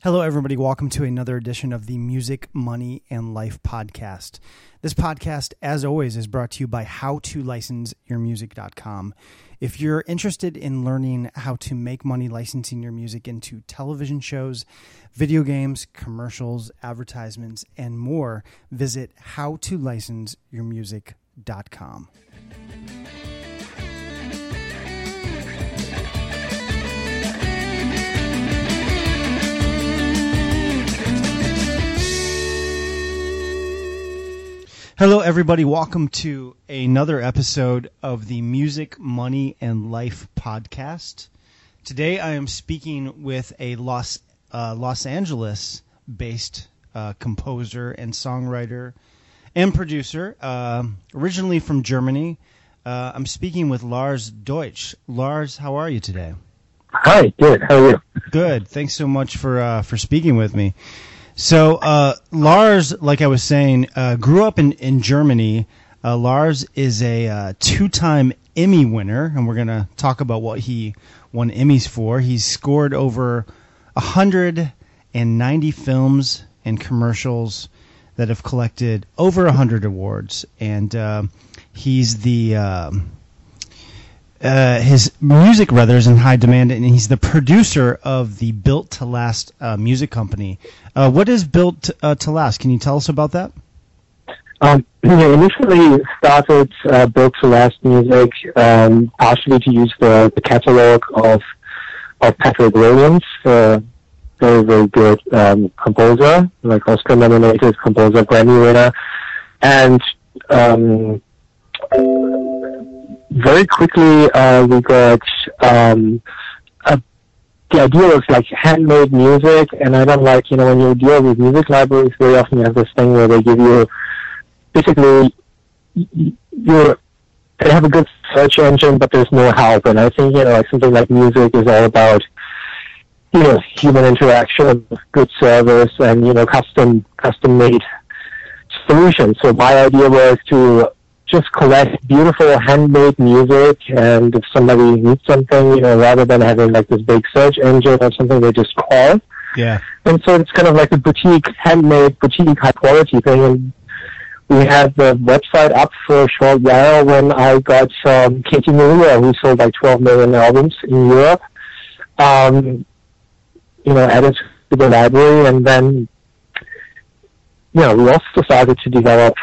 Hello, everybody. Welcome to another edition of the Music, Money, and Life podcast. This podcast, as always, is brought to you by howtolicenseyourmusic.com. If you're interested in learning how to make money licensing your music into television shows, video games, commercials, advertisements, and more, visit howtolicenseyourmusic.com. Hello, everybody. Welcome to another episode of the Music, Money, and Life podcast. Today, I am speaking with a Los Angeles-based composer and songwriter and producer, originally from Germany. I'm speaking with Lars Deutsch. Lars, how are you today? Hi, good. How are you? Good. Thanks so much for speaking with me. So Lars, like I was saying, grew up in Germany. Lars is a two-time Emmy winner, and we're going to talk about what he won Emmys for. He's scored over 190 films and commercials that have collected over 100 awards, and he's the his music, rather, is in high demand, and he's the producer of the Built to Last music company. What is Built to Last? Can you tell us about that? Initially started Built to Last Music partially to use the catalog of Patrick Williams, very, very good composer, like Oscar-nominated composer, Grammy winner, and very quickly we got the idea was like handmade music, and I don't like, when you deal with music libraries, very often you have this thing where they give you, basically, they have a good search engine, but there's no help, and I think, like something like music is all about, human interaction, good service, and, custom-made solutions. So my idea was to just collect beautiful handmade music, and if somebody needs something, rather than having like this big search engine or something, they just call. Yeah. And so it's kind of like a handmade boutique, high quality thing. And we had the website up for a short while when I got Katie Maria, who sold like 12 million albums in Europe, added to the library. And then, we also started to develop,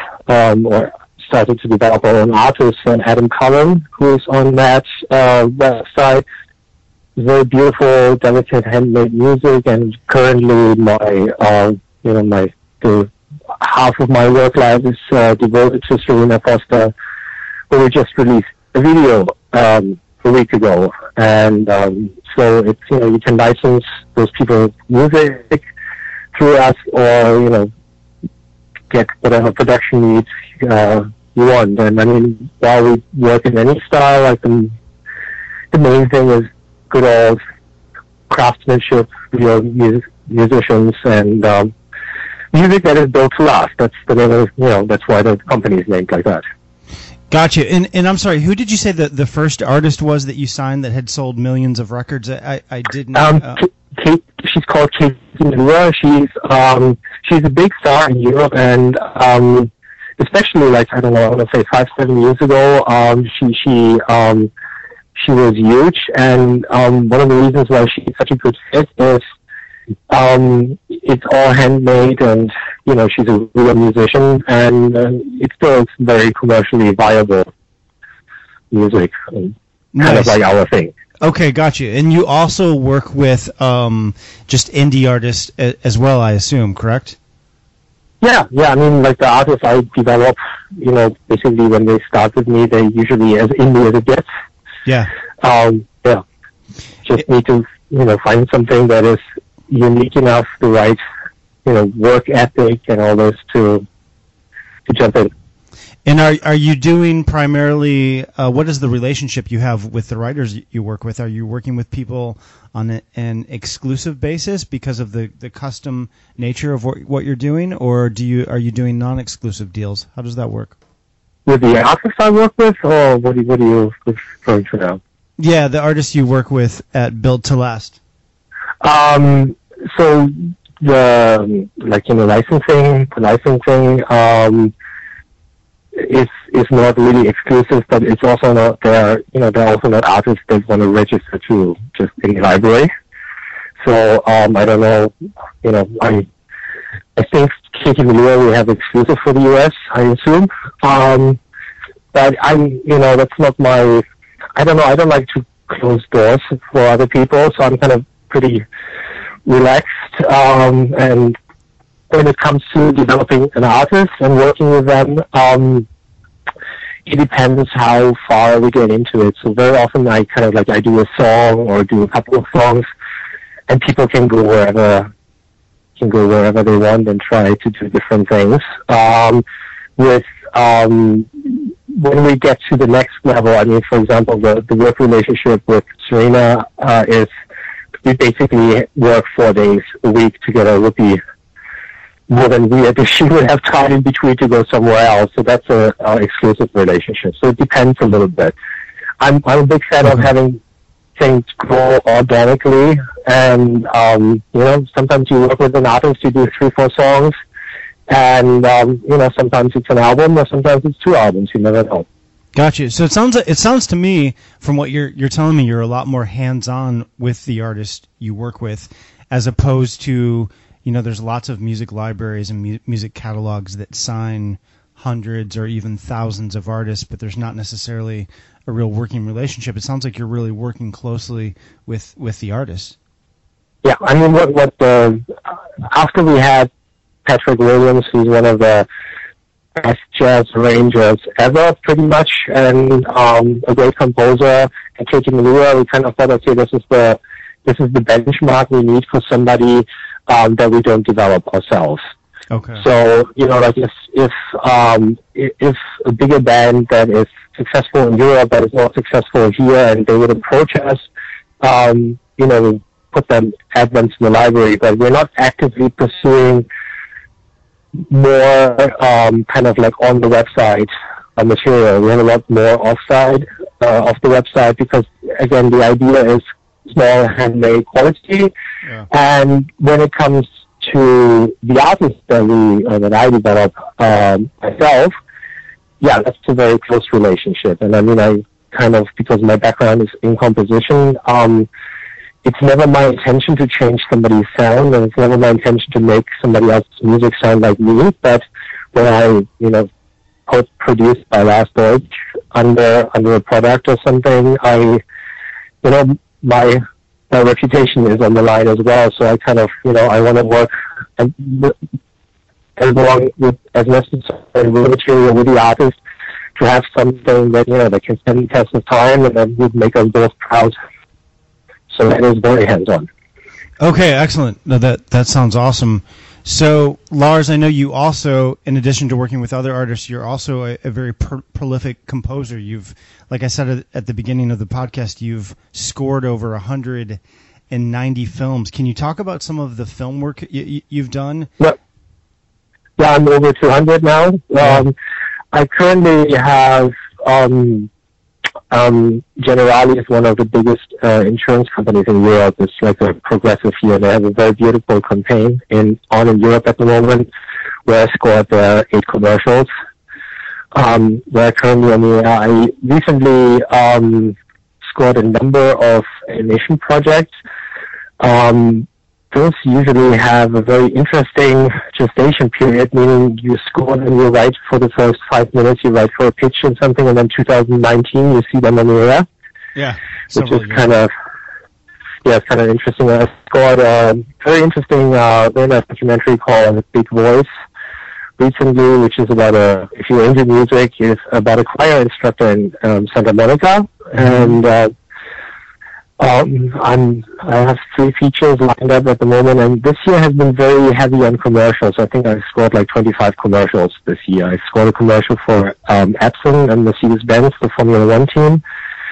our own artists, and Adam Cullen, who is on that website. Very beautiful, delicate handmade music, and currently the half of my work life is devoted to Serena Foster, who we just released a video a week ago. And so it's, you can license those people's music through us, or, get whatever production needs you want. And I mean, while we work in any style, like the main thing is good old craftsmanship, musicians, and music that is built to last. That's the name of, that's why the company is named like that. Gotcha. And I'm sorry, who did you say the first artist was that you signed that had sold millions of records? I didn't. Kate, she's called Katie Maria. She's a big star in Europe, and especially like, I don't know, I want to say 5-7 years ago, she was huge, and one of the reasons why she's such a good fit is it's all handmade, and she's a real musician, and it's still very commercially viable music, kind of like our thing. Okay, got you. And you also work with just indie artists as well, I assume, correct? Yeah. I mean, like the artists I develop, basically when they start with me, they usually as indie as it gets. Yeah. Just need to, find something that is unique enough, the right, work ethic and all this to jump in. And are you doing primarily, what is the relationship you have with the writers you work with? Are you working with people on an exclusive basis because of the custom nature of what you're doing, or are you doing non-exclusive deals? How does that work? With the artists I work with, or what are you referring to now? Yeah, the artists you work with at Built to Last. so the licensing is not really exclusive, but it's also not they're also not artists that want to register to just in the library. So I don't know, I think Katie Melua we have exclusive for the US, I assume. But that's not my. I don't know. I don't like to close doors for other people, so I'm kind of pretty relaxed. And when it comes to developing an artist and working with them, it depends how far we get into it. So very often I do a song or do a couple of songs, and people can go wherever they want and try to do different things. When we get to the next level, I mean, for example, the work relationship with Serena is we basically work 4 days a week together. Would be more than weird if she would have time in between to go somewhere else. So that's a exclusive relationship. So it depends a little bit. I'm a big fan of having things grow organically, and sometimes you work with an artist, you do 3-4 songs. And sometimes it's an album, or sometimes it's 2 albums. You never know. Gotcha. So it sounds to me, from what you're telling me, you're a lot more hands-on with the artist you work with, as opposed to there's lots of music libraries and music catalogs that sign hundreds or even thousands of artists, but there's not necessarily a real working relationship. It sounds like you're really working closely with the artist. Yeah, I mean, after we had Patrick Williams, who's one of the best jazz arrangers ever, pretty much, and a great composer, and Katie Melua, we kind of thought, okay, this is the benchmark we need for somebody that we don't develop ourselves. Okay. So if a bigger band that is successful in Europe that is not successful here, and they would approach us, we add them to the library, but we're not actively pursuing more kind of like on the website material. We have a lot more offside off the website, because again the idea is small handmade quality. Yeah. And when it comes to the artists that I develop myself, that's a very close relationship. And I mean, I kind of, because my background is in composition, it's never my intention to change somebody's sound, and it's never my intention to make somebody else's music sound like me. But when I, produce my last Deutsch under a product or something, my reputation is on the line as well. So I kind of, I want to work as long with as necessary with the material with the artist to have something that that can stand the test of time and that would make us both proud. So that is very hands-on. Okay, excellent. No, that sounds awesome. So, Lars, I know you also, in addition to working with other artists, you're also a very prolific composer. You've, like I said at the beginning of the podcast, you've scored over 190 films. Can you talk about some of the film work you've done? Yeah, I'm over 200 now. I currently have... Generali is one of the biggest insurance companies in Europe. It's like a Progressive here. They have a very beautiful campaign on in Europe at the moment, where I scored 8 commercials. Where currently, I recently scored a number of animation projects. Those usually have a very interesting gestation period, meaning you score and you write for the first 5 minutes, you write for a pitch and something, and then 2019 you see them on the air. Yeah. Which is kind of interesting. I scored a very interesting, very nice documentary called Big Voice recently, which is about if you're into music, it's about a choir instructor in Santa Monica. And I have 3 features lined up at the moment, and this year has been very heavy on commercials. I think I scored like 25 commercials this year. I scored a commercial for Epson and Mercedes-Benz, the Formula One team.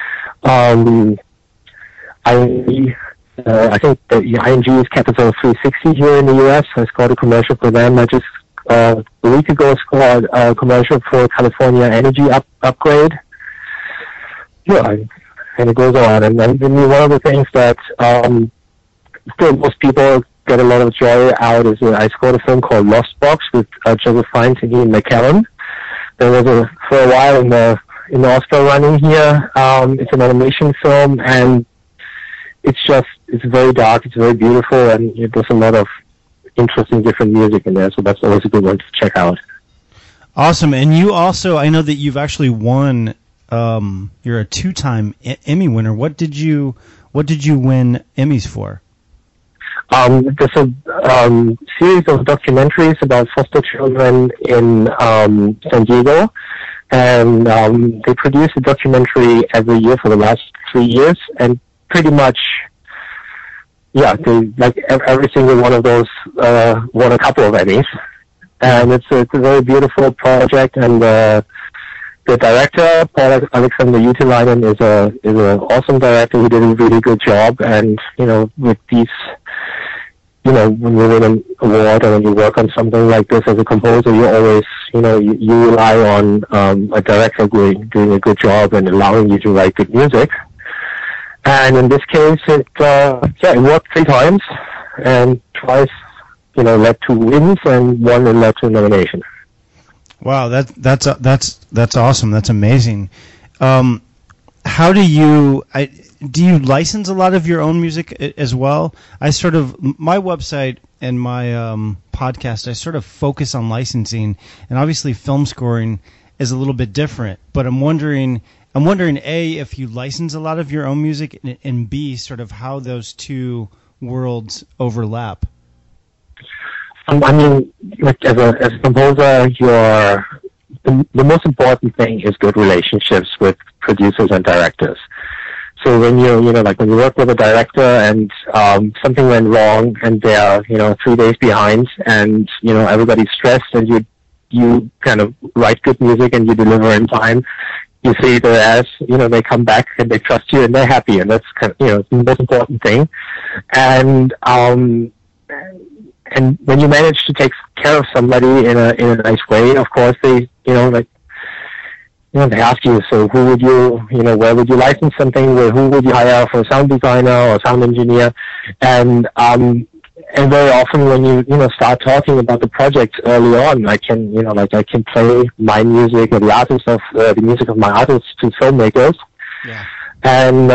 I think the ING is Capital 360 here in the US. I scored a commercial for them. I just a week ago scored a commercial for California Energy Upgrade. Yeah, and it goes on. And then one of the things that still most people get a lot of joy out is I scored a film called Lost Box with Joseph Fiennes and Ian McKellen. There was for a while in the Oscar running here. It's an animation film, and it's very dark, it's very beautiful, and there's a lot of interesting different music in there, so that's always a good one to check out. Awesome. And you also, I know that you've actually won, you're a 2-time Emmy winner. What did you win Emmys for? There's a series of documentaries about foster children in San Diego, and they produce a documentary every year for the last 3 years, and pretty much, every single one of those won a couple of Emmys. And it's a very beautiful project, and the director, Paul Alexander Utalainen, is an awesome director who did a really good job. And with these, when you win an award or when you work on something like this as a composer, you always, you rely on a director doing a good job and allowing you to write good music. And in this case, it worked 3 times, and twice, led to wins, and one led to a nomination. Wow, that's awesome. That's amazing. How do you license a lot of your own music as well? My website and my podcast, I sort of focus on licensing, and obviously film scoring is a little bit different. But I'm wondering, A, if you license a lot of your own music, and B, sort of how those two worlds overlap. I mean, as a composer, the most important thing is good relationships with producers and directors. So when when you work with a director and something went wrong and they're 3 days behind, and everybody's stressed, and you kind of write good music and you deliver in time, you see their ass, they come back and they trust you and they're happy, and that's kind of, the most important thing. And when you manage to take care of somebody in a nice way, of course they ask you, so who would you, where would you license something? Who would you hire for a sound designer or sound engineer? And very often when you start talking about the project early on, I can play my music or the music of my artists to filmmakers. Yeah. And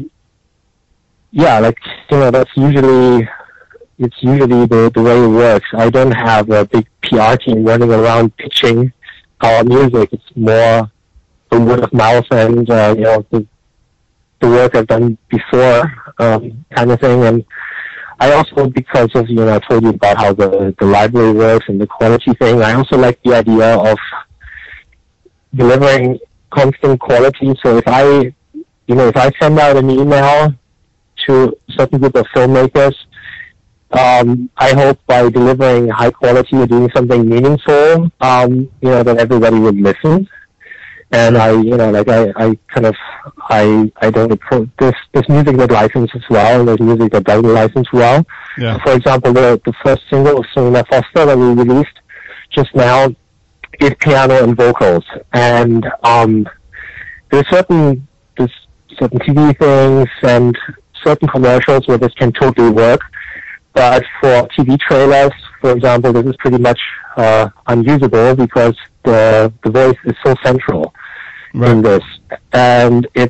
that's usually the way it works. I don't have a big PR team running around pitching our music. It's more the word of mouth and the work I've done before kind of thing. And I also, because of I told you about how the library works and the quality thing, I also like the idea of delivering constant quality. So if I send out an email to a certain group of filmmakers, I hope by delivering high quality or doing something meaningful, that everybody would listen. And I don't approach this music that licenses well, and there's music that doesn't license well. Yeah. For example, the first single of Serena Foster that we released just now is piano and vocals. And there's certain TV things and certain commercials where this can totally work. But for TV trailers, for example, this is pretty much unusable because the voice is so central in this. And it's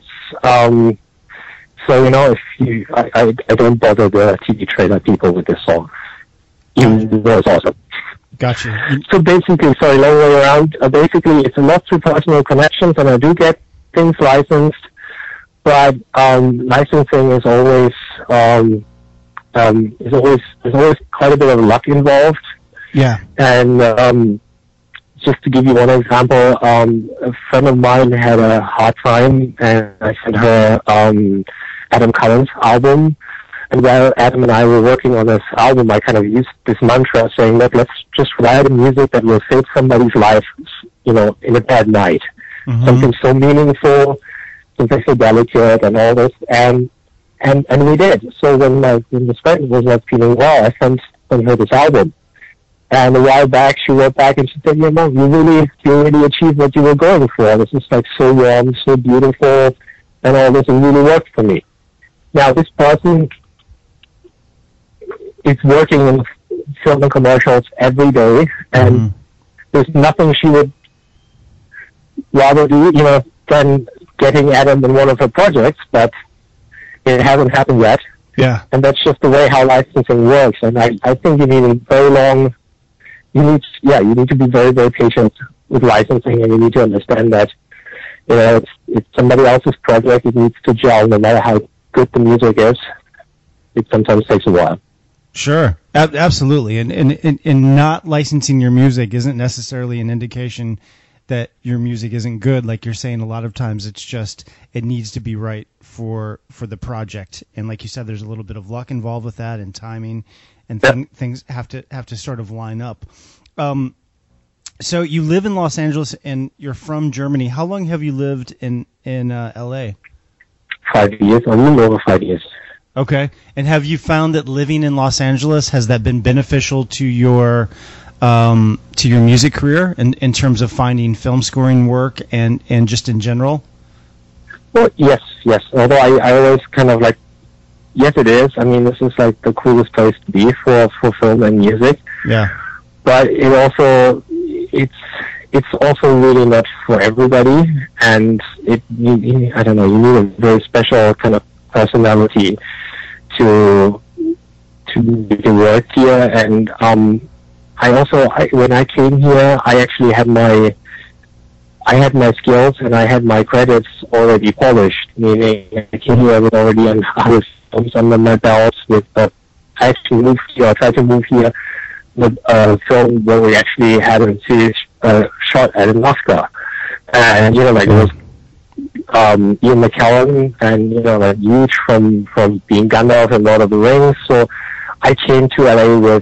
if I don't bother the TV trailer people with this song, even though it's awesome. Gotcha. So basically, long way around. Basically, it's a lot through personal connections, and I do get things licensed, but licensing is always. There's always quite a bit of luck involved. Yeah. And just to give you one example, a friend of mine had a hard time, and I sent her Adam Cullen's album. And while Adam and I were working on this album, I kind of used this mantra saying that let's just write music that will save somebody's life, in a bad night. Mm-hmm. Something so meaningful, something so delicate, and all this. And we did. So when this friend was not feeling well, I sent her this album. And a while back, she wrote back and she said, you really achieved what you were going for. This is so warm, so beautiful, and all this, and really worked for me. Now, this person is working in film and commercials every day, and there's nothing she would rather do, than getting Adam in one of her projects, but it hasn't happened yet. Yeah. And that's just the way how licensing works. And I think you need a very long, you need to be very, very patient with licensing, and you need to understand that, it's somebody else's project. It needs to gel no matter how good the music is. It sometimes takes a while. Sure. Absolutely. And not licensing your music isn't necessarily an indication that your music isn't good. Like you're saying, a lot of times it's just, it needs to be right for the project. And like you said, there's a little bit of luck involved with that, and timing, and things have to sort of line up. So you live in Los Angeles and you're from Germany. How long have you lived in LA? 5 years, a little over 5 years. Okay. And have you found that living in Los Angeles, has that been beneficial to your music career in terms of finding film scoring work and just in general? Well, yes. Although I always kind of like, yes, it is. I mean, this is like the coolest place to be for film and music. Yeah. But it's also really not for everybody, and I don't know, you need a very special kind of personality to work here. And when I came here, I actually had my skills and I had my credits already polished, meaning I came here with already 100 films under my belt. I actually moved here, I tried to move here with a film where we actually had a series shot at an Oscar. And, it was Ian McKellen, and, huge from being Gandalf and Lord of the Rings. So I came to LA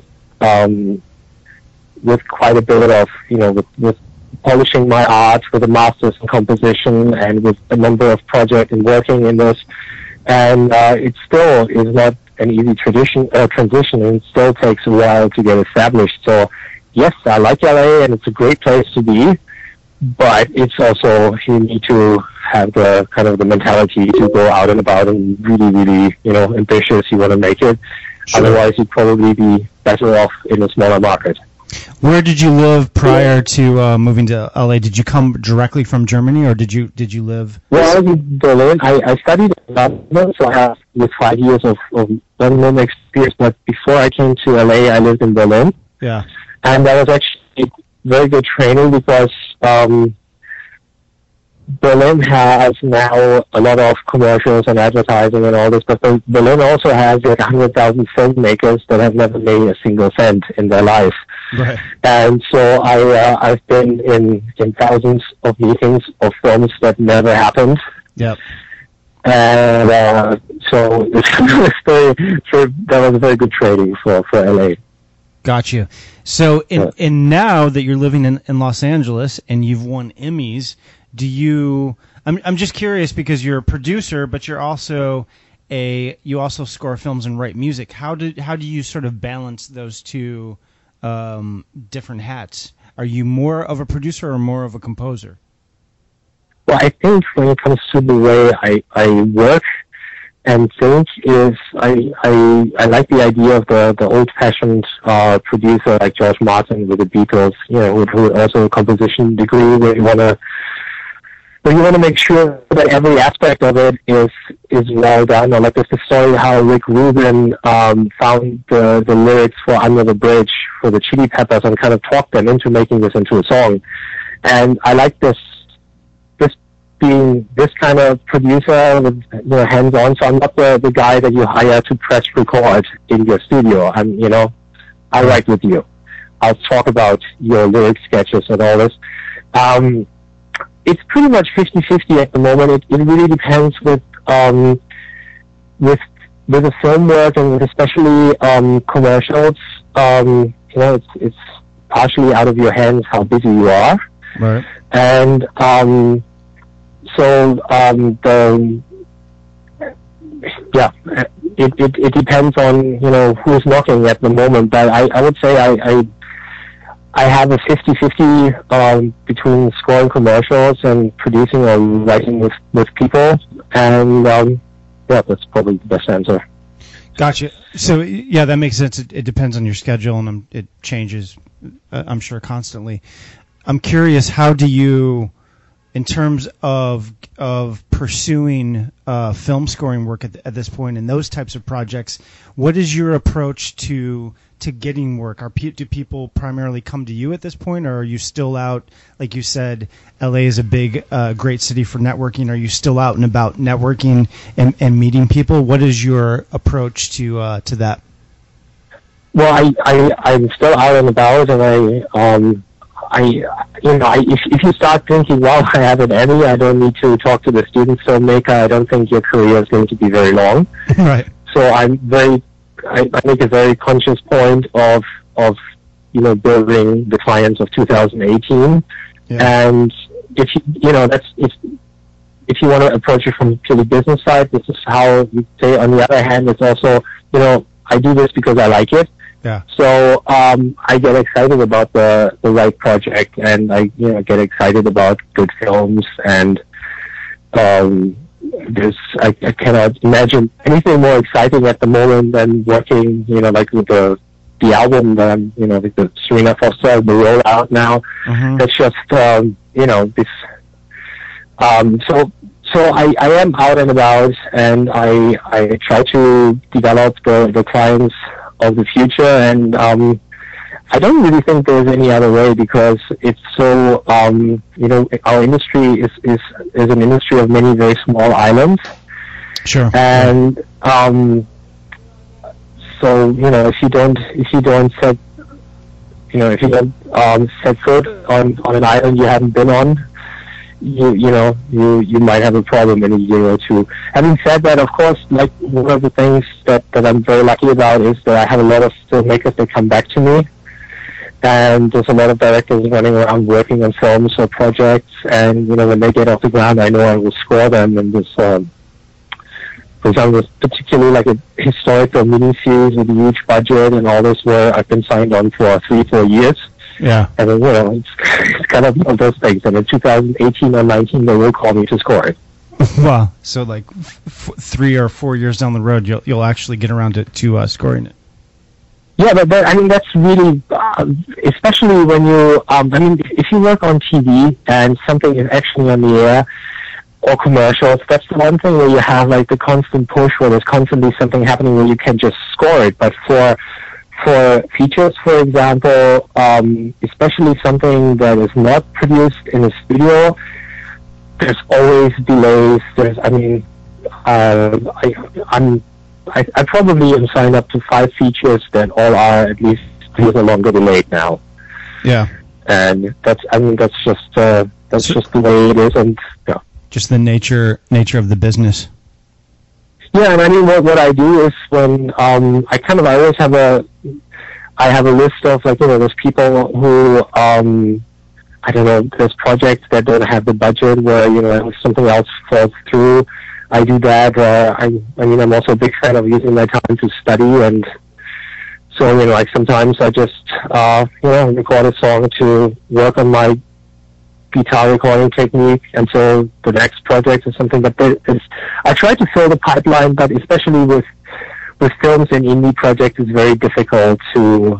with quite a bit of, with polishing my art, with a master's in composition, and with a number of projects and working in this. And it still is not an easy transition, and it still takes a while to get established. So yes, I like LA, and it's a great place to be, but it's also, you need to have the kind of the mentality to go out and about and really, really, ambitious. You want to make it. Sure. Otherwise, you'd probably be better off in a smaller market. Where did you live prior to moving to LA? Did you come directly from Germany, or did you live? Well, I was in Berlin. I studied in London, so I have with 5 years of London experience. But before I came to LA, I lived in Berlin. Yeah. And that was actually very good training, because Berlin has now a lot of commercials and advertising and all this, but Berlin also has like 100,000 filmmakers that have never made a single cent in their life. Right. And so I've been in thousands of meetings of films that never happened. Yep. And so that was a very good training for LA. Got you. So and now that you're living in Los Angeles and you've won Emmys, I'm just curious, because you're a producer, but you're also you also score films and write music. How do you sort of balance those two different hats? Are you more of a producer or more of a composer? Well, I think when it comes to the way I work and think, is I like the idea of the old-fashioned producer like George Martin with the Beatles, who also a composition degree, where you want to make sure that every aspect of it is well done. Or like there's the story how Rick Rubin found the lyrics for Under the Bridge for the Chili Peppers and kind of talked them into making this into a song. And I like this being this kind of producer with hands-on. So I'm not the guy that you hire to press record in your studio. I write with you. I'll talk about your lyric sketches and all this. It's pretty much 50-50 at the moment. It really depends with the film work, and especially commercials. It's partially out of your hands how busy you are. Right. And it depends on who's knocking at the moment. But I would say I have a 50-50 between scoring commercials and producing or writing with people, and that's probably the best answer. Gotcha. So yeah, that makes sense. It depends on your schedule, and it changes, I'm sure, constantly. I'm curious, how do you, in terms of pursuing film scoring work at this point and those types of projects, what is your approach to getting work? Do people primarily come to you at this point, or are you still out? Like you said, LA is a big, great city for networking. Are you still out and about networking and meeting people? What is your approach to that? Well, I'm still out and about, and if you start thinking, well, I have an Emmy, I don't need to talk to the student filmmaker, I don't think your career is going to be very long. Right. So I make a very conscious point of building the clients of 2018. Yeah. And if you want to approach it from the purely business side, this is how you say. On the other hand, it's also, I do this because I like it. Yeah. So I get excited about the right project, and I get excited about good films, and I cannot imagine anything more exciting at the moment than working, like with the album that I'm, with the Serena Foster, the rollout now. Mm-hmm. That's just this. So I am out and about, and I try to develop the clients of the future, and I don't really think there's any other way, because it's so our industry is an industry of many very small islands. Sure. And so if you don't set foot on an island you haven't been on, you might have a problem in a year or two. Having said that, of course, like, one of the things that I'm very lucky about is that I have a lot of filmmakers that come back to me, and there's a lot of directors running around working on films or projects, and when they get off the ground, I know I will score them. And this, for example, particularly like a historical miniseries with a huge budget and all this, where I've been signed on for 3-4 years. Yeah. And then, it's kind of one of those things. And in 2018 or 19, they will call me to score it. Wow. So like 3 or 4 years down the road, you'll actually get around to scoring it. Yeah, but that's really, especially when you, if you work on TV and something is actually on the air, or commercials, that's the one thing where you have like the constant push, where there's constantly something happening where you can just score it. But for features, for example, especially something that is not produced in a studio, there's always delays. I probably am signed up to 5 features that all are at least years or longer delayed now. Yeah. And that's just the way it is, and yeah. Just the nature of the business. Yeah, and what I do is, when I always have a list of, like, there's people who there's projects that don't have the budget, where if something else falls through, I do that. I'm also a big fan of using my time to study, and so like sometimes I just record a song to work on my guitar recording technique until the next project or something. But I try to fill the pipeline, but especially with films and indie projects, it's very difficult to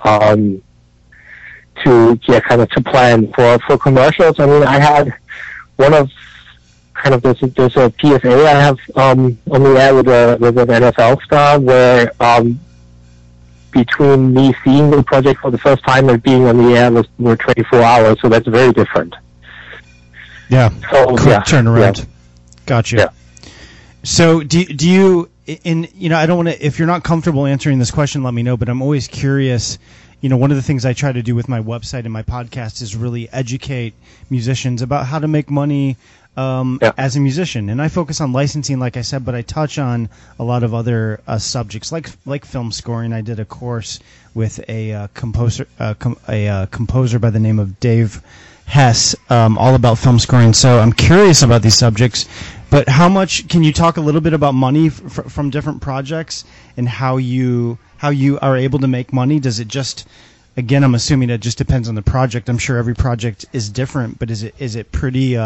plan. For commercials, I had one of there's a PSA I have on the air with an NFL star, where between me seeing the project for the first time and being on the air were 24 hours, so that's very different. Yeah. So, quick turnaround. Yeah. Gotcha. Yeah. So do you, I don't want to, if you're not comfortable answering this question, let me know, but I'm always curious. One of the things I try to do with my website and my podcast is really educate musicians about how to make money as a musician. And I focus on licensing, like I said, but I touch on a lot of other subjects, like film scoring. I did a course with a composer by the name of Dave Hess, all about film scoring. So I'm curious about these subjects. But how much can you talk a little bit about money from different projects, and how you are able to make money? Does it just, again, I'm assuming it just depends on the project. I'm sure every project is different, but is it pretty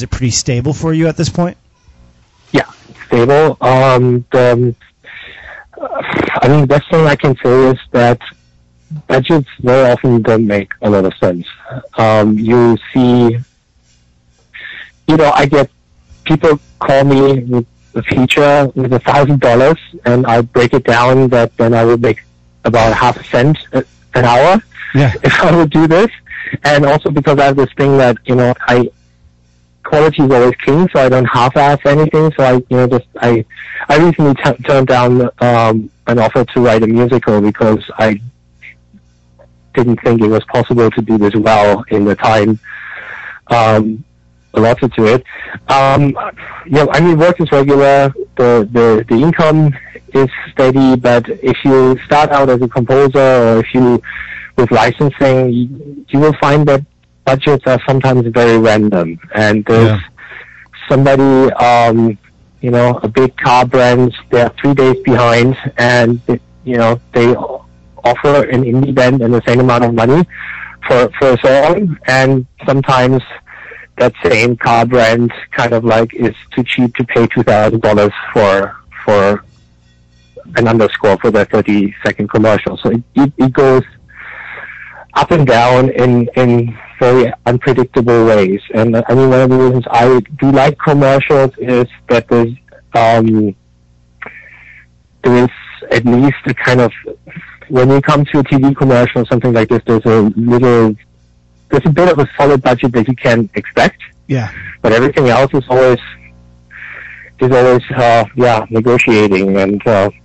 stable for you at this point? Yeah, stable. I mean, the best thing I can say is that budgets very often don't make a lot of sense. You see, I get people call me with a feature with $1,000, and I break it down that then I would make about half a cent an hour if I would do this. And also because I have this thing that, quality is always king, so I don't half-ass anything. So I recently turned down an offer to write a musical because I didn't think it was possible to do this well in the time allotted to it. Work is regular. The income is steady, but if you start out as a composer or if you with licensing, you will find that budgets are sometimes very random, and there's somebody, a big car brand, they're 3 days behind, and they offer an indie band and the same amount of money for a song, and sometimes that same car brand kind of like is too cheap to pay $2,000 for an underscore for their 30-second commercial. So it goes up and down in very unpredictable ways. And I mean, one of the reasons I do like commercials is that there is at least a kind of, when you come to a TV commercial or something like this, there's a bit of a solid budget that you can expect. Yeah. But everything else is always negotiating. And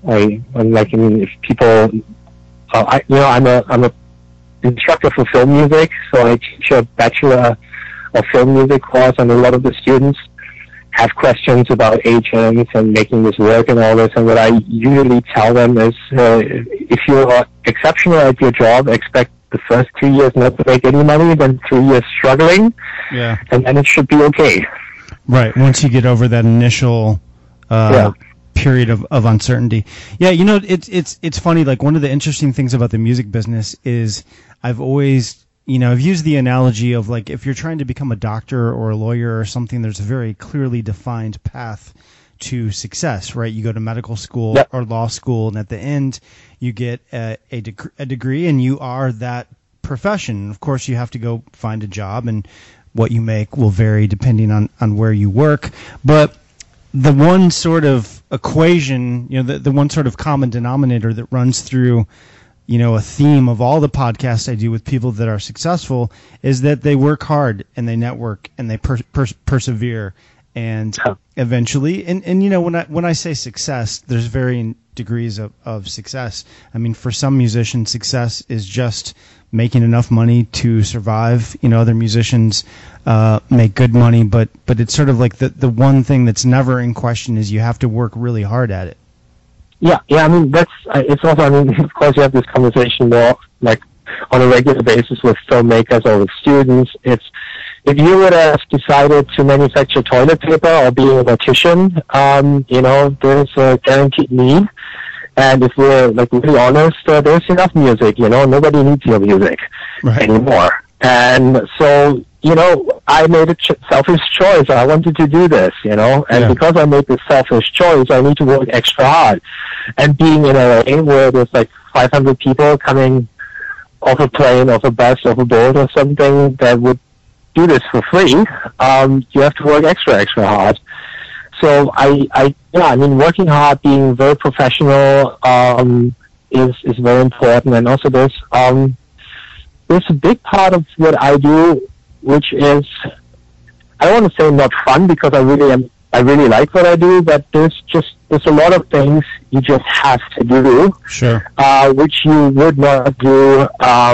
if people, I'm a instructor for film music, so I teach a bachelor of film music course, and a lot of the students have questions about agents and making this work and all this. And what I usually tell them is, if you're exceptional at your job, expect the first 2 years not to make any money, then 3 years struggling, and then it should be okay. Right. Once you get over that initial period of uncertainty. Yeah, it's funny. Like, one of the interesting things about the music business is I've always, I've used the analogy of, like, if you're trying to become a doctor or a lawyer or something, there's a very clearly defined path to success, right? You go to medical school or law school, and at the end you get a degree, and you are that profession. Of course, you have to go find a job, and what you make will vary depending on where you work. But the one sort of equation, the one sort of common denominator that runs through, a theme of all the podcasts I do with people that are successful is that they work hard and they network and they persevere, and eventually, and when I say success, there's varying degrees of success. I mean, for some musicians, success is just making enough money to survive. Other musicians make good money, but it's sort of like the one thing that's never in question is you have to work really hard at it. Yeah. I mean, it's also, I mean, of course you have this conversation more like on a regular basis with filmmakers or with students. It's, if you would have decided to manufacture toilet paper or being a mortician, there's a guaranteed need. And if we're like really honest, there's enough music, nobody needs your music anymore. And so, I made a selfish choice. I wanted to do this, and because I made this selfish choice, I need to work extra hard. And being in LA where there's like 500 people coming off a plane, off a bus, off a boat or something that would do this for free, you have to work extra hard. So I mean, working hard, being very professional, is very important. And also there's a big part of what I do, which is, I don't want to say not fun, because I really like what I do, but there's a lot of things you just have to do, which you would not do,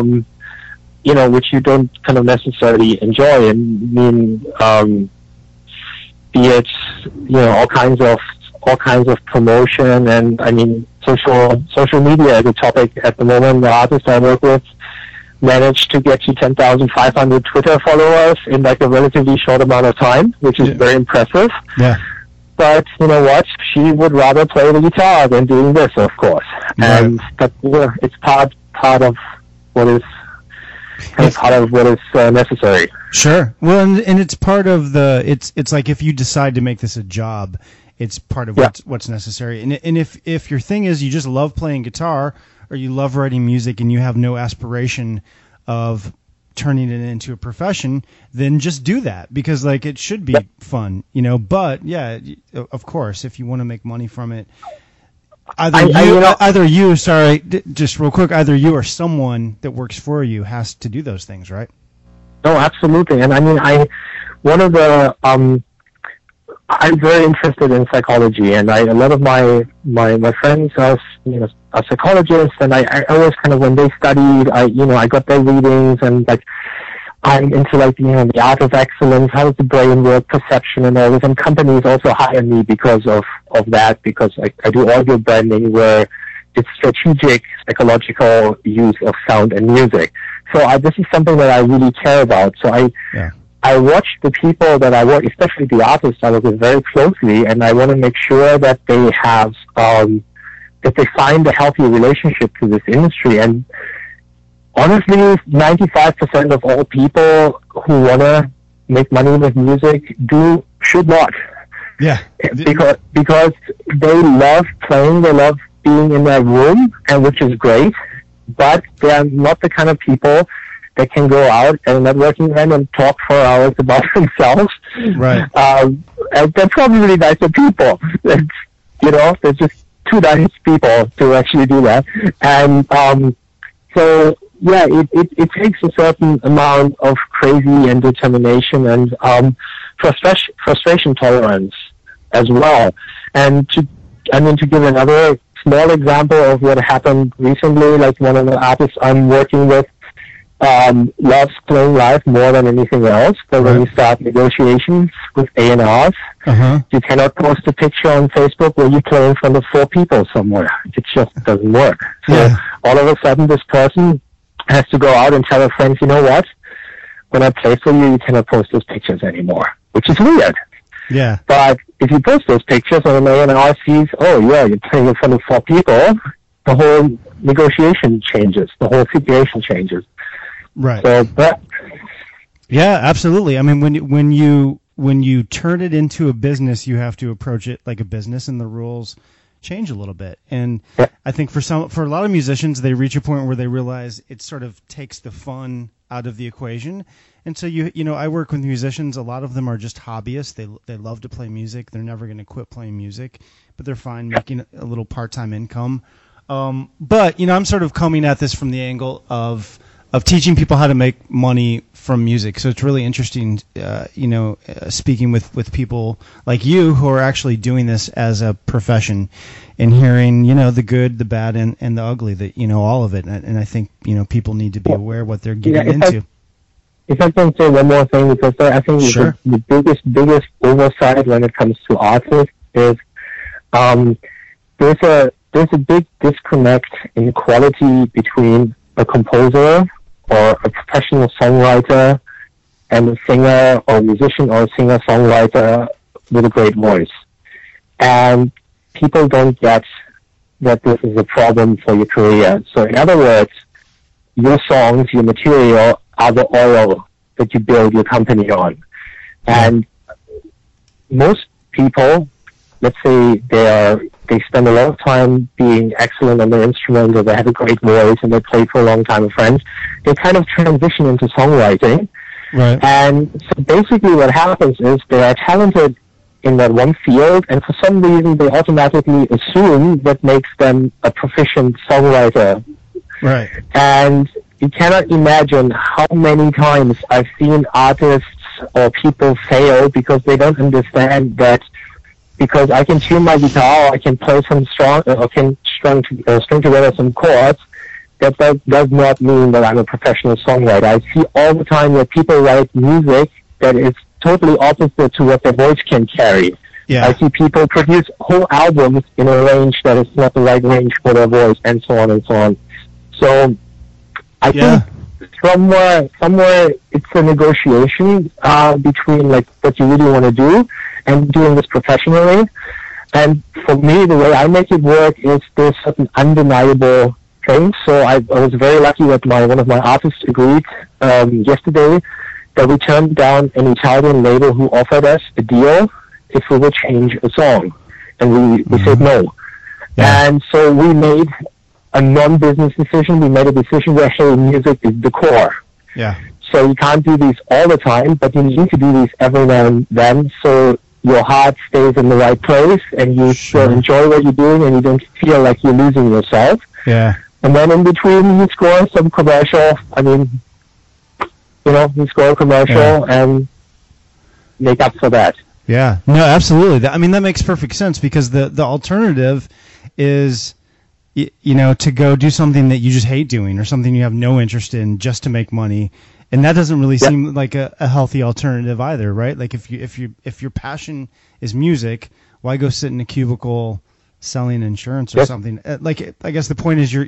which you don't kind of necessarily enjoy. And I mean, be it, all kinds of promotion, and I mean, social media is a topic at the moment. The artist I work with managed to get to 10,500 Twitter followers in like a relatively short amount of time, which is very impressive. Yeah. But you know what? She would rather play the guitar than doing this, of course. Right. And but it's part of what is necessary. Sure. Well, and it's part of it's like if you decide to make this a job, It's part of Yeah. what's necessary. And if your thing is you just love playing guitar or you love writing music and you have no aspiration of turning it into a profession, then just do that, because like it should be fun, you know. But yeah, of course, if you want to make money from it, either you or someone that works for you has to do those things, right? No, absolutely. And I mean, one of the I'm very interested in psychology, and a lot of my friends are psychologists, and I always kind of, when they studied, I got their readings, and like I'm into like the art of excellence, how does the brain work, perception, and all this. And companies also hire me because of that, because I do audio branding where it's strategic psychological use of sound and music. So this is something that I really care about. So I watch the people that I work, especially the artists I work with, very closely, and I want to make sure that they have, that they find a healthy relationship to this industry. And honestly, 95% of all people who want to make money with music should not. Yeah. Because they love playing, they love being in their room, and which is great, but they're not the kind of people that can go out at a networking event and talk for hours about themselves. Right. And they're probably really nicer people. They're just too nice people to actually do that. And so, yeah, it takes a certain amount of crazy and determination and frustration tolerance as well. And to give another small example of what happened recently, like one of the artists I'm working with loves playing live more than anything else, but when you start negotiations with A&Rs, you cannot post a picture on Facebook where you play in front of 4 people somewhere. It just doesn't work. So all of a sudden this person has to go out and tell her friends, you know what, when I play for you, you cannot post those pictures anymore, which is weird. Yeah. But if you post those pictures and an A&R sees, oh yeah, you're playing in front of 4 people, the whole negotiation changes, the whole situation changes. Right. So, yeah, absolutely. I mean, when you turn it into a business, you have to approach it like a business, and the rules change a little bit. And I think for a lot of musicians, they reach a point where they realize it sort of takes the fun out of the equation. And so I work with musicians. A lot of them are just hobbyists. They love to play music. They're never going to quit playing music, but they're fine making a little part-time income. But I'm sort of coming at this from the angle of teaching people how to make money from music. So it's really interesting, speaking with people like you who are actually doing this as a profession and hearing, the good, the bad, and the ugly, all of it. And I think, people need to be aware of what they're getting into. If I can say one more thing, because I think Sure. the biggest oversight when it comes to artists is there's a big disconnect in quality between a composer or a professional songwriter and a singer or musician or a singer-songwriter with a great voice. And people don't get that this is a problem for your career. So in other words, your songs, your material are the oil that you build your company on. And most people, let's say they spend a lot of time being excellent on their instrument, or they have a great voice and they play for a long time with friends, they kind of transition into songwriting. Right. And so basically what happens is they are talented in that one field, and for some reason they automatically assume that makes them a proficient songwriter. Right. And you cannot imagine how many times I've seen artists or people fail because they don't understand that because I can tune my guitar, I can play some can string together some chords, that does not mean that I'm a professional songwriter. I see all the time that people write music that is totally opposite to what their voice can carry. Yeah. I see people produce whole albums in a range that is not the right range for their voice, and so on and so on. So I think somewhere it's a negotiation between like what you really want to do and doing this professionally. And for me, the way I make it work is there's certain undeniable things. So I was very lucky that one of my artists agreed yesterday that we turned down an Italian label who offered us a deal if we would change a song. And we said no. Yeah. And so we made a non-business decision. We made a decision where, hey, music is the core. Yeah. So you can't do these all the time, but you need to do these every now and then so your heart stays in the right place and you still enjoy what you're doing and you don't feel like you're losing yourself. Yeah. And then in between you score some commercial, you score a commercial and make up for that. Yeah. No, absolutely. That makes perfect sense because the alternative is, to go do something that you just hate doing or something you have no interest in just to make money. And that doesn't really seem like a healthy alternative either, right? Like if your passion is music, why go sit in a cubicle selling insurance or something? Like I guess the point is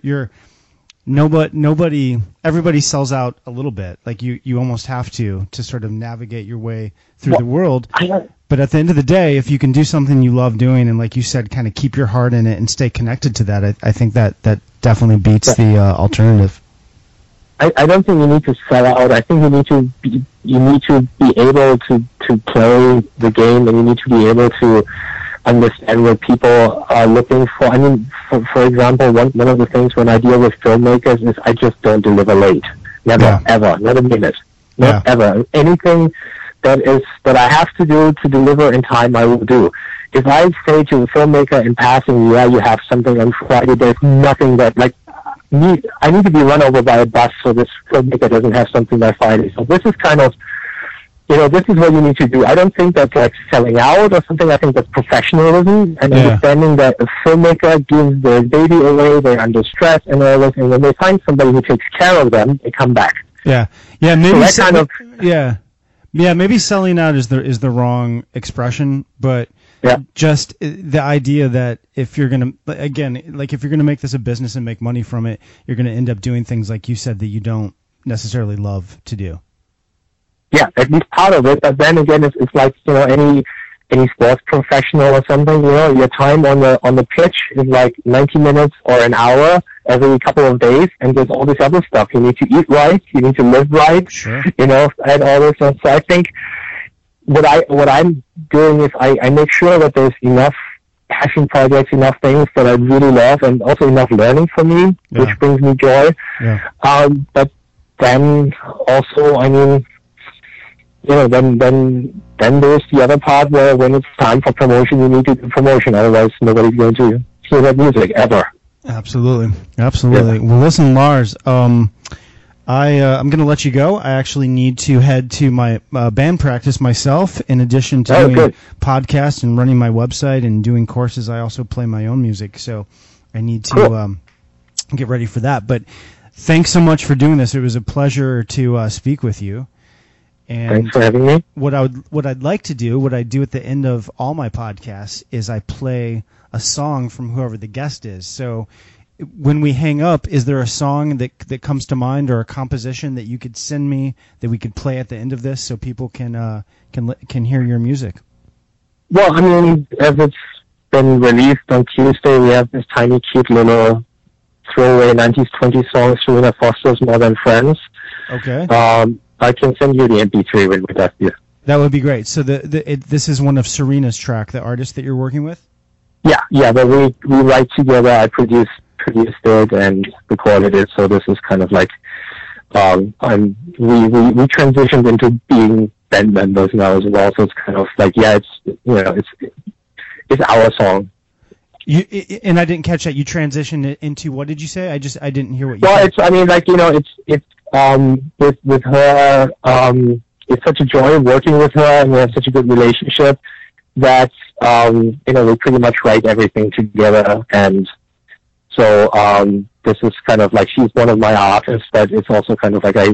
everybody sells out a little bit. Like you almost have to sort of navigate your way through the world. But at the end of the day, if you can do something you love doing and like you said, kind of keep your heart in it and stay connected to that, I think that definitely beats the alternative. I don't think you need to sell out. I think you need to be able to play the game, and you need to be able to understand what people are looking for. I mean, for example, one of the things when I deal with filmmakers is I just don't deliver late. Never, ever, not a minute, not ever. Anything that I have to do to deliver in time, I will do. If I say to the filmmaker in passing, you have something on Friday, there's nothing that I need to be run over by a bus so this filmmaker doesn't have something by Friday. So this is kind of, this is what you need to do. I don't think that's like selling out or something. I think that's professionalism and understanding that a filmmaker gives their baby away, they're under stress and all this, and when they find somebody who takes care of them, they come back. Yeah. Yeah, maybe so maybe selling out is the wrong expression, but just the idea that if you're going to make this a business and make money from it, you're going to end up doing things like you said that you don't necessarily love to do. Yeah, at least part of it. But then again, it's like, any sports professional or something, your time on the pitch is like 90 minutes or an hour every couple of days, and there's all this other stuff. You need to eat right, you need to live right, and all this stuff. So I think what I'm doing is I make sure that there's enough passion projects, enough things that I really love, and also enough learning for me, which brings me joy. Yeah. But then also, then there's the other part where when it's time for promotion, you need to do promotion. Otherwise, nobody's going to hear that music ever. Absolutely. Yeah. Well, listen, Lars, I'm going to let you go. I actually need to head to my band practice myself. In addition to doing podcasts and running my website and doing courses, I also play my own music. So I need to get ready for that. But thanks so much for doing this. It was a pleasure to speak with you. And thanks for having me. What I'd like to do, what I do at the end of all my podcasts, is I play a song from whoever the guest is. So when we hang up, is there a song that comes to mind or a composition that you could send me that we could play at the end of this so people can hear your music? Well, as it's been released on Tuesday, we have this tiny, cute little throwaway 90s, 20s song, Serena Foster's More Than Friends. Okay. I can send you the MP3 when we're done here. That would be great. So this is one of Serena's track, the artist that you're working with? Yeah, but we write together. I produced it and recorded it, so this is kind of like we transitioned into being band members now as well, so it's kind of like it's our song. And I didn't catch that. You transitioned it into what did you say? I didn't hear what you said. Well, it's with her. It's such a joy working with her, and we have such a good relationship that we pretty much write everything together. And so this is kind of like she's one of my artists, but it's also kind of like I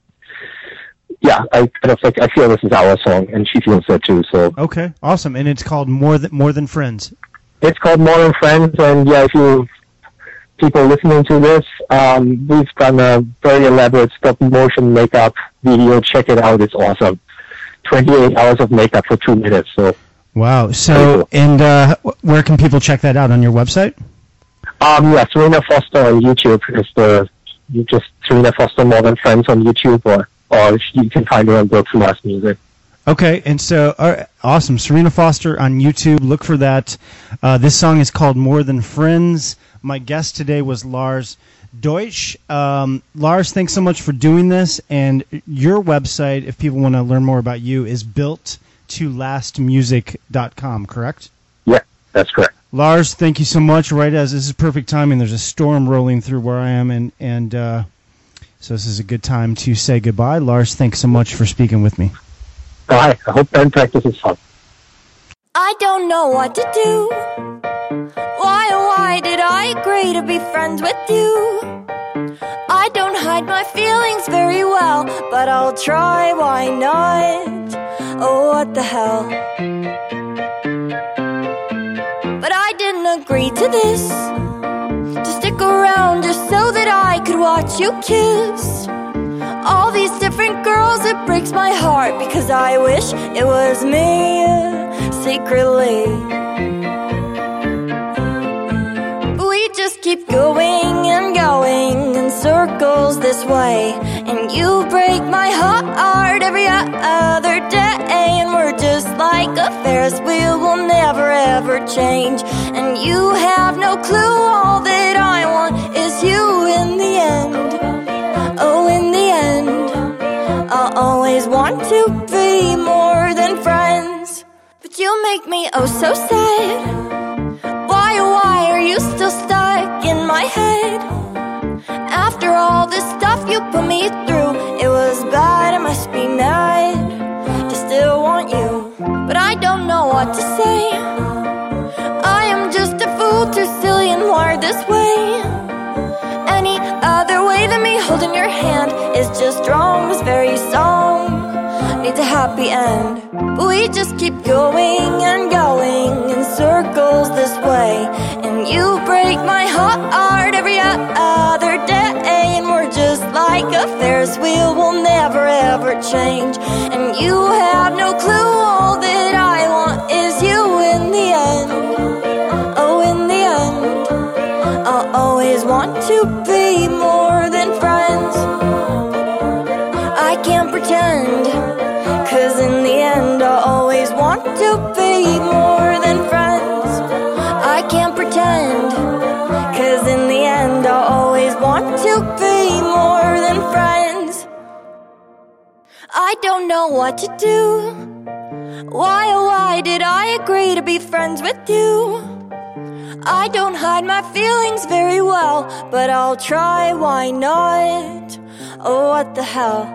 feel this is our song, and she feels that too. So okay, awesome. And it's called More Than Friends. It's called More Than Friends, and if you people listening to this, we've done a very elaborate stop-motion makeup video. Check it out; it's awesome. 28 hours of makeup for 2 minutes. So wow. So and where can people check that out on your website? Serena Foster on YouTube you just Serena Foster More Than Friends on YouTube, or you can find her on Broken Last Music. Okay, and so, awesome. Serena Foster on YouTube. Look for that. This song is called More Than Friends. My guest today was Lars Deutsch. Lars, thanks so much for doing this. And your website, if people want to learn more about you, is builttolastmusic.com, correct? Yeah, that's correct. Lars, thank you so much. Right as this is perfect timing, there's a storm rolling through where I am, and so this is a good time to say goodbye. Lars, thanks so much for speaking with me. Bye. I hope band practice is fun. I don't know what to do. Why did I agree to be friends with you? I don't hide my feelings very well, but I'll try, why not? Oh, what the hell? But I didn't agree to this, to stick around just so that I could watch you kiss all these different girls. It breaks my heart because I wish it was me secretly. But we just keep going and going in circles this way, and you break my heart every other day, and we're just like a Ferris wheel, we'll never ever change. And you have no clue, all that I want is you in the end. Oh, in the end, I'll always want to be more than friends. But you make me oh so sad. Why are you still stuck in my head? After all this stuff you put me through, it was bad, I must be mad to still want you. But I don't know what to say. I am just a fool, too silly and wired this way. Any other way than me holding your hand is just wrong. This very song needs a happy end. But we just keep going and going in circles this way, and you break my heart every other day, and we're just like a Ferris wheel, we'll never ever change. And you have no clue, all that I want is you in the end. Oh, in the end, I'll always want to be more than friends. I can't pretend, 'cause in the end I'll always want to be more than friends. I can't pretend, 'cause in the end I'll always want to be more than friends. I don't know what to do. Why did I agree to be friends with you? I don't hide my feelings very well, but I'll try, why not? Oh, what the hell?